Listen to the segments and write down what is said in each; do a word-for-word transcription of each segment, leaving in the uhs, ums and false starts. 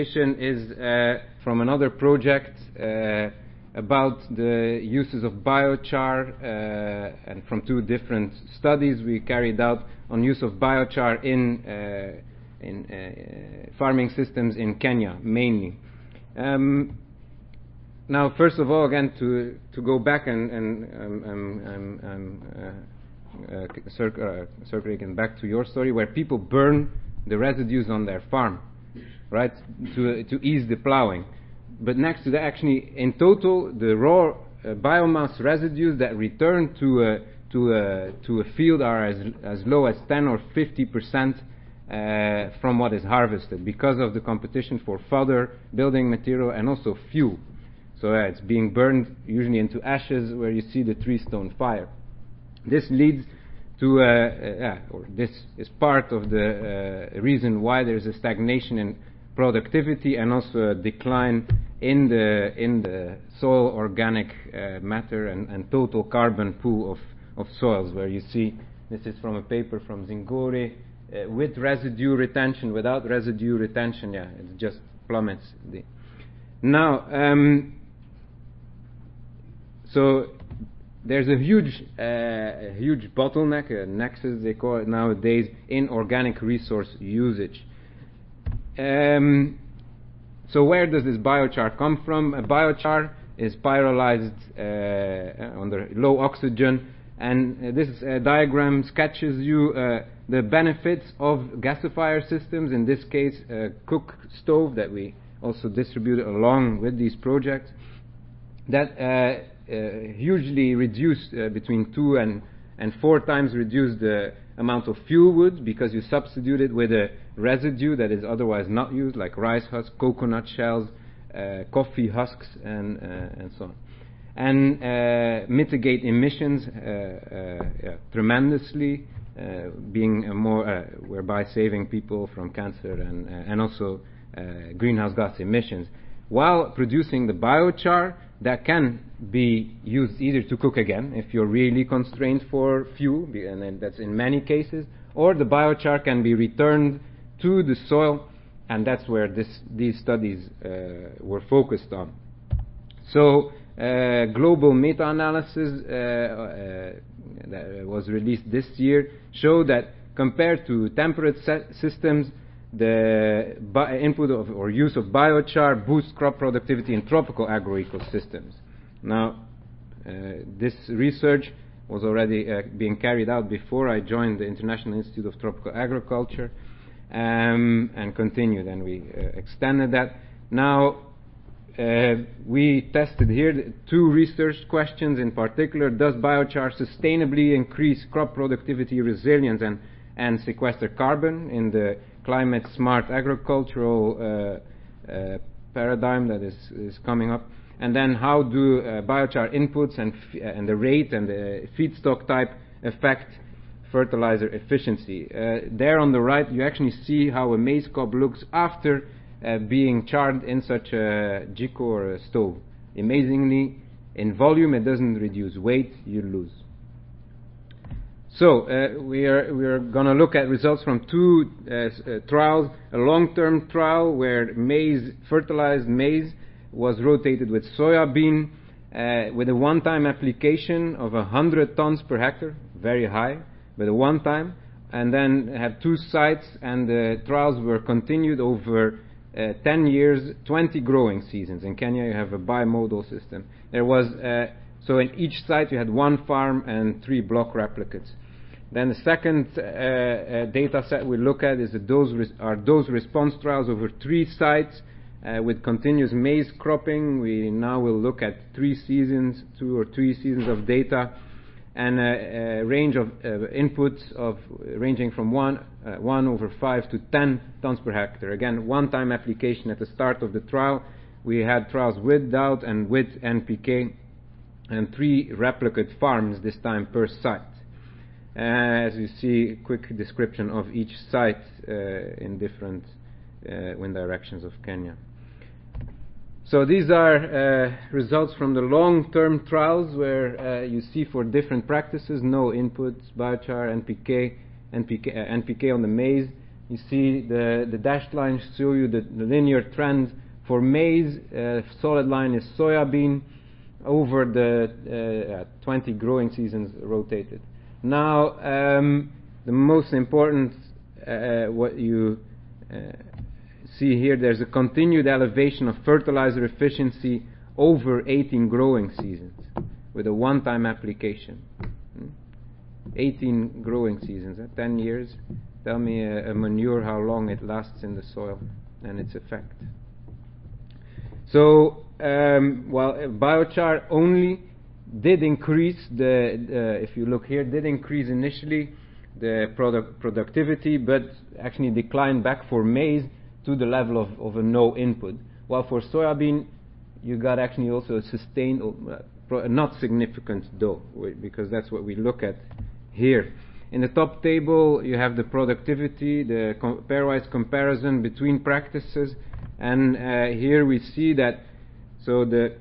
Is uh, from another project uh, about the uses of biochar, uh, and from two different studies we carried out on use of biochar in uh, in uh, farming systems in Kenya mainly. Um, now, first of all, again to to go back and and um, um, um, um, uh, uh, circ uh, circulating back to your story, where people burn the residues on their farm, right, to to ease the plowing. But next to that, actually, in total, the raw uh, biomass residues that return to a to a to a field are as as low as ten or fifty percent uh, from what is harvested, because of the competition for fodder, building material, and also fuel. So uh, it's being burned usually into ashes, where you see the three stone fire. This leads to, uh, uh, or this is part of the uh, reason why there is a stagnation in productivity and also a decline in the in the soil organic uh, matter and, and total carbon pool of, of soils, where you see this is from a paper from Zingori, uh, with residue retention, without residue retention, yeah, it just plummets. The now, um, so there's a huge, uh, a huge bottleneck, a nexus they call it nowadays, in organic resource usage. Um, so where does this biochar come from? A biochar is pyrolyzed uh, under low oxygen, and uh, this uh, diagram sketches you uh, the benefits of gasifier systems, in this case a cook stove that we also distributed along with these projects, that uh, uh, hugely reduced, uh, between two and, and four times reduced the amount of fuel wood, because you substitute it with a residue that is otherwise not used, like rice husks, coconut shells, uh, coffee husks, and uh, and so on, and uh, mitigate emissions uh, uh, yeah, tremendously, uh, being a more uh, whereby saving people from cancer and uh, and also uh, greenhouse gas emissions, while producing the biochar that can be used either to cook again if you're really constrained for fuel, and then that's in many cases, or the biochar can be returned to the soil, and that's where this, these studies uh, were focused on. So, uh, global meta-analysis uh, uh, that was released this year showed that compared to temperate systems, the input of or use of biochar boosts crop productivity in tropical agroecosystems. Now, uh, this research was already uh, being carried out before I joined the International Institute of Tropical Agriculture, um, and continued, and we uh, extended that. Now, uh, we tested here two research questions in particular. Does biochar sustainably increase crop productivity, resilience, and, and sequester carbon in the climate smart agricultural uh, uh, paradigm that is, is coming up? And then how do uh, biochar inputs and, f and the rate and the feedstock type affect fertilizer efficiency? Uh, there on the right you actually see how a maize cob looks after uh, being charred in such a jiko or a stove. Amazingly, in volume it doesn't reduce, weight you lose. So uh, we are we are going to look at results from two uh, uh, trials. A long-term trial where maize, fertilized maize, was rotated with soybean uh, with a one-time application of a hundred tons per hectare, very high, but a one-time, and then have two sites, and the trials were continued over uh, ten years, twenty growing seasons. In Kenya you have a bimodal system. There was uh, so in each site you had one farm and three block replicates. Then the second uh, uh, data set we look at is the dose res our dose response trials over three sites uh, with continuous maize cropping. We now will look at three seasons, two or three seasons of data, and a, a range of uh, inputs of uh, ranging from one uh, one over five to ten tons per hectare. Again, one-time application at the start of the trial. We had trials without and with N P K, and three replicate farms this time per site. Uh, as you see, a quick description of each site uh, in different uh, wind directions of Kenya. So these are uh, results from the long-term trials, where uh, you see for different practices, no inputs, biochar, N P K, N P K, uh, N P K on the maize, You see the, the dashed lines show you the, the linear trend for maize, uh, solid line is soybean, over the uh, twenty growing seasons rotated. Now, um, the most important, uh, what you uh, see here, there's a continued elevation of fertilizer efficiency over eighteen growing seasons with a one-time application. eighteen growing seasons, uh, ten years. Tell me a, a manure how long it lasts in the soil and its effect. So, um, while uh, biochar only did increase the, uh, if you look here, did increase initially the product productivity, but actually declined back for maize to the level of, of a no input. While for soybean, you got actually also a sustained, uh, not significant though, because that's what we look at here. In the top table, you have the productivity, the com pairwise comparison between practices, and uh, here we see that, so the,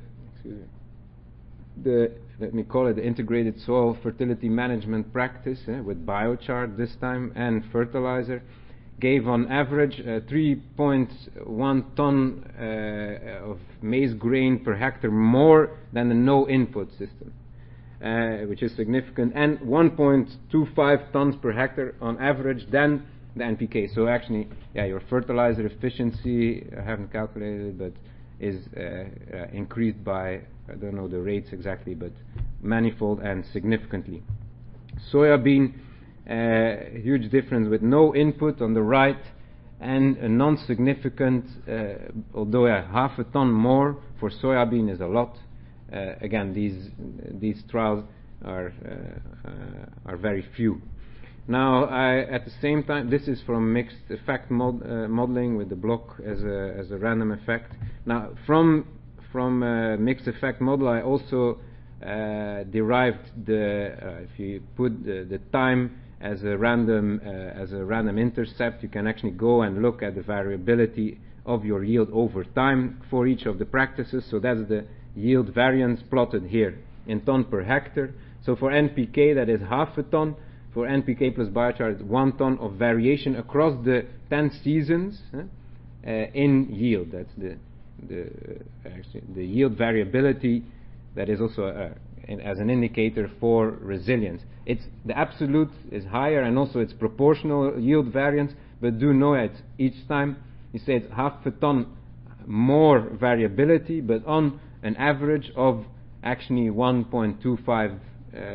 the, let me call it the integrated soil fertility management practice, eh, with biochar this time and fertilizer, gave on average uh, three point one ton uh, of maize grain per hectare more than the no input system. Uh, which is significant, and one point two five tons per hectare on average than the N P K. So actually, yeah, your fertilizer efficiency, I haven't calculated, but is uh, uh, increased by, I don't know the rates exactly, but manifold and significantly. Soybean, uh, huge difference with no input on the right, and a non-significant, uh, although a half a ton more for soybean is a lot. Uh, again, these these trials are uh, uh, are very few. Now, I, at the same time, this is from mixed effect mod, uh, modeling with the block as a as a random effect. Now, from from uh, mixed effect model, I also uh, derived the uh, if you put the, the time as a random uh, as a random intercept, you can actually go and look at the variability of your yield over time for each of the practices. So that's the yield variance plotted here in ton per hectare. So for N P K, that is half a ton. For N P K plus biochar, it's one ton of variation across the ten seasons eh, uh, in yield. That's the the uh, actually the yield variability. That is also uh, in, as an indicator for resilience. It's the absolute is higher, and also it's proportional yield variance. But do know that each time you say it's half a ton more variability, but on an average of actually one point two five uh, uh,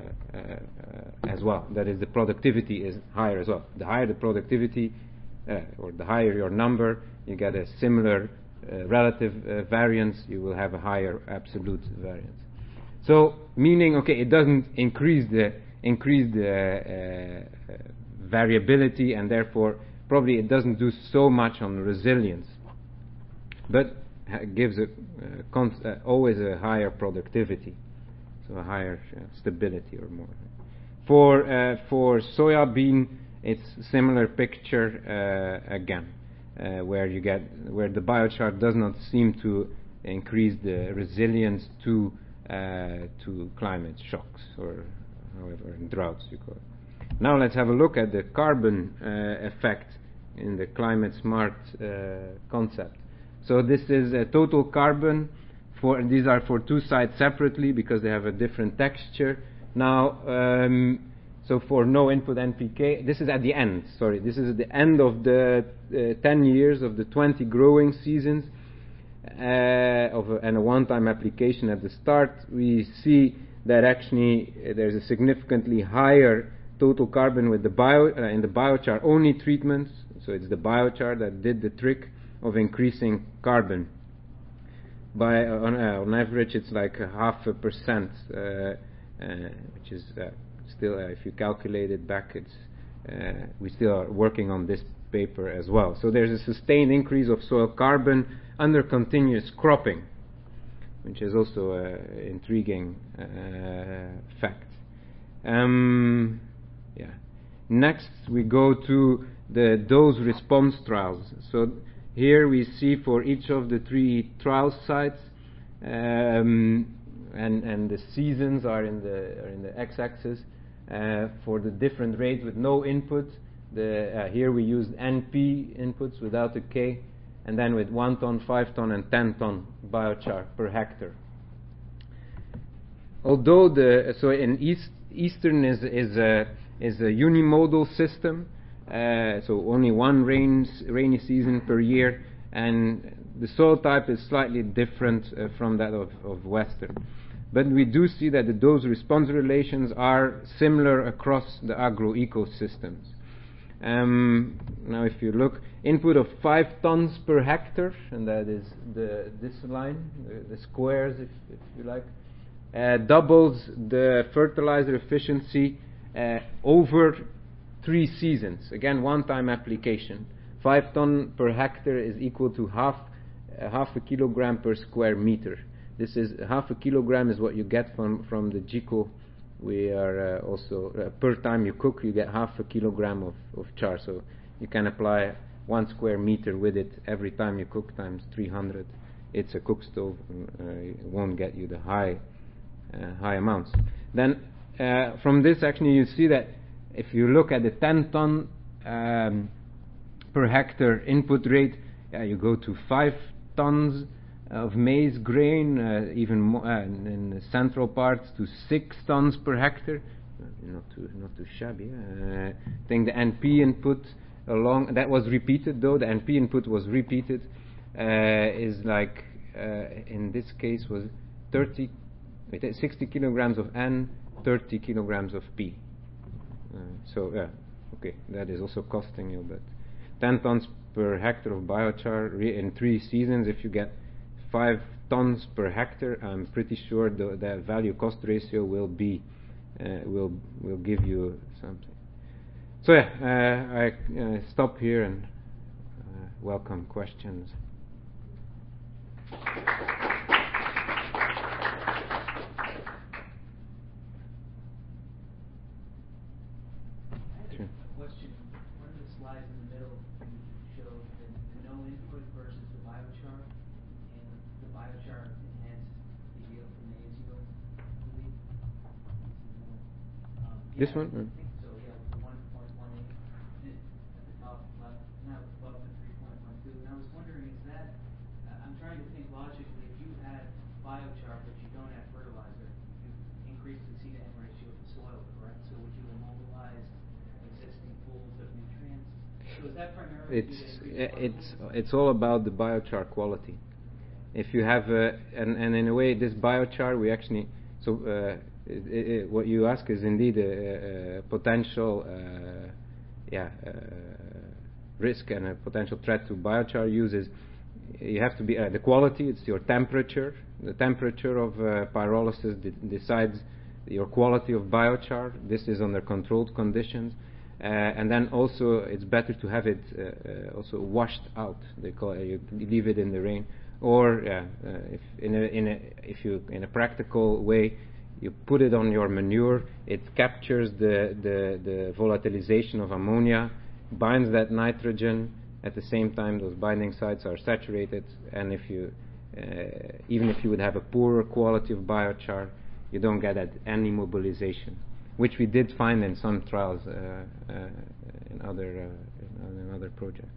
uh, as well. That is, the productivity is higher as well. The higher the productivity, uh, or the higher your number, you get a similar uh, relative uh, variance, you will have a higher absolute variance. So, meaning, okay, it doesn't increase the increase the uh, uh, variability, and therefore probably it doesn't do so much on resilience, but gives a, uh, const, uh, always a higher productivity, so a higher uh, stability or more. For uh, for soybean, it's similar picture uh, again, uh, where you get where the biochar does not seem to increase the resilience to uh, to climate shocks, or however droughts you call it. Now let's have a look at the carbon uh, effect in the climate smart uh, concept. So this is a total carbon for, and these are for two sites separately because they have a different texture. Now, um, so for no input N P K, this is at the end, sorry, this is at the end of the uh, ten years of the twenty growing seasons, uh, of a, and a one-time application at the start. We see that actually uh, there's a significantly higher total carbon with the bio, uh, in the biochar only treatments. So it's the biochar that did the trick of increasing carbon. By uh, on, uh, on average, it's like a half a percent, uh, uh, which is uh, still, uh, if you calculate it back, it's uh, we still are working on this paper as well. So there's a sustained increase of soil carbon under continuous cropping, which is also an intriguing uh, fact. Um, yeah. Next, we go to the dose response trials. So here we see for each of the three trial sites, um, and and the seasons are in the are in the x-axis uh, for the different rates with no input. The, uh, here we used N P inputs without a K, and then with one ton, five ton, and ten ton biochar per hectare. Although the so in East, Eastern is is a is a unimodal system, uh, so only one rains, rainy season per year, and the soil type is slightly different uh, from that of, of Western. But we do see that the dose-response relations are similar across the agro-ecosystems. Um, now, if you look, input of five tons per hectare, and that is the this line, the, the squares, if, if you like, uh, doubles the fertilizer efficiency uh, over three seasons. Again, one-time application. Five ton per hectare is equal to half uh, half a kilogram per square meter. This is half a kilogram is what you get from from the G I C O. We are uh, also uh, per time you cook, you get half a kilogram of, of char. So you can apply one square meter with it every time you cook times three hundred. It's a cook stove. Uh, it won't get you the high uh, high amounts. Then uh, from this, actually, you see that if you look at the ten ton um, per hectare input rate, uh, you go to five tons of maize grain, uh, even more, uh, in the central parts to six tons per hectare. Uh, not too not too shabby. Uh, I think the N P input along that was repeated though. The N P input was repeated. Uh, is like uh, in this case was thirty, wait, sixty kilograms of N, thirty kilograms of P. Uh, so yeah, okay, that is also costing you, but ten tons per hectare of biochar re- in three seasons. If you get five tons per hectare, I'm pretty sure the, the value cost ratio will be uh, will will give you something. So yeah, uh, I uh, stop here and uh, welcome questions. Sure. Question. One of the slides in the middle you showed the, the no input versus the biochar. The biochar enhanced the yield from maize yield, I believe. Um, This yeah, one? I think so, yeah, the one point one eight at the top left, now it's above the three point one two. And I was wondering, is that, uh, I'm trying to think logically, if you had biochar but you don't have fertilizer, you increase the C to N ratio of the soil, correct? So would you immobilize existing pools of nutrients? So is that primarily It's due to uh, it's it's all about the biochar quality. If you have a, and, and in a way this biochar we actually so uh, it, it, what you ask is indeed a, a potential uh, yeah uh, risk and a potential threat to biochar use is you have to be uh, the quality. It's your temperature. The temperature of uh, pyrolysis de- decides your quality of biochar. This is under controlled conditions. Uh, and then also it's better to have it uh, uh, also washed out. They call it, you leave it in the rain, or uh, uh, if in a, in a if you in a practical way you put it on your manure. It captures the the, the volatilization of ammonia, binds that nitrogen. At the same time, those binding sites are saturated, and if you uh, even if you would have a poorer quality of biochar, you don't get that any mobilization, which we did find in some trials uh, uh, in other uh, in another project.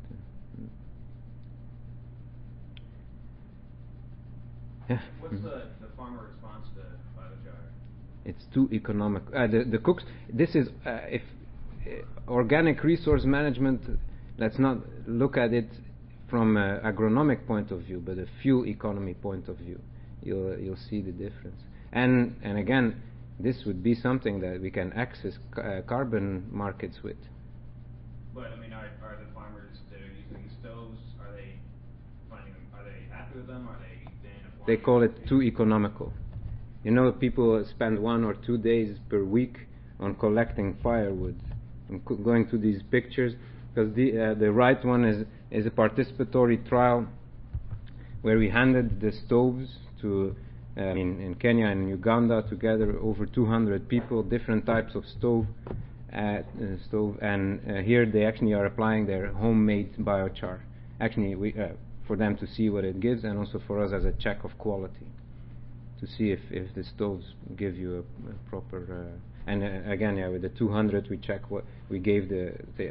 Yeah. What's the, the farmer response to biochar? It's too economic. Uh, the the cooks. This is uh, if uh, organic resource management. Let's not look at it from an agronomic point of view, but a fuel economy point of view. You'll you'll see the difference. And and again, this would be something that we can access uh, carbon markets with. But I mean, are, are the farmers that are using these stoves, are they finding them? Are they happy with them? Are they then applying? They call it too economical. You know, people spend one or two days per week on collecting firewood. I'm co- going to these pictures because the uh, the right one is is a participatory trial where we handed the stoves to. Uh, in, in Kenya and Uganda together, over two hundred people, different types of stove, uh, uh, stove, and uh, here they actually are applying their homemade biochar. Actually, we, uh, for them to see what it gives, and also for us as a check of quality, to see if, if the stoves give you a, a proper. Uh, and uh, again, yeah, with the two hundred, we check what we gave the the, uh,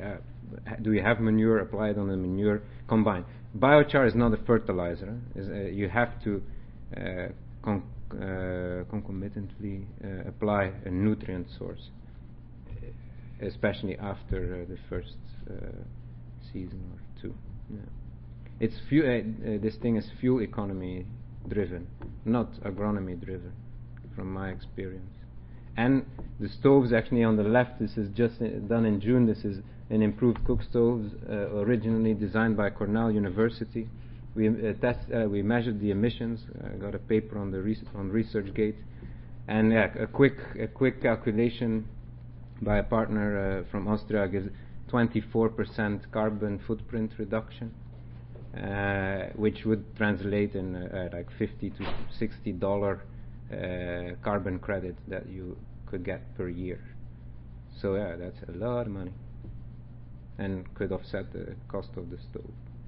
ha- do you have manure? Apply it on the manure. Combine. Biochar is not a fertilizer. Is, uh, you have to uh, con- uh, concomitantly uh, apply a nutrient source, especially after uh, the first uh, season or two. Yeah. It's fu- uh, uh, this thing is fuel economy driven, not agronomy driven, from my experience. And the stoves actually on the left, this is just uh, done in June. This is an improved cook stove, uh, originally designed by Cornell University. We uh, test, uh, we measured the emissions. I got a paper on the res- on ResearchGate, and uh, a quick a quick calculation by a partner uh, from Austria gives twenty-four percent carbon footprint reduction, uh, which would translate in uh, uh, like fifty to sixty dollar uh, carbon credit that you could get per year. So yeah, that's a lot of money, and could offset the cost of the stove.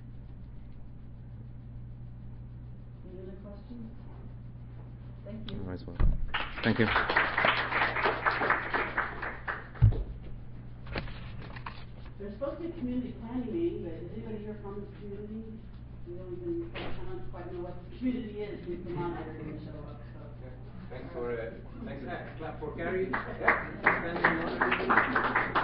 Any other questions? Thank you. As well. Thank you. There's supposed to be a community planning meeting, but is anybody here from this community? We don't even, I don't quite know what the community is, we come on there and show up, so. Thanks for uh, thanks. Clap for Gary. Yeah.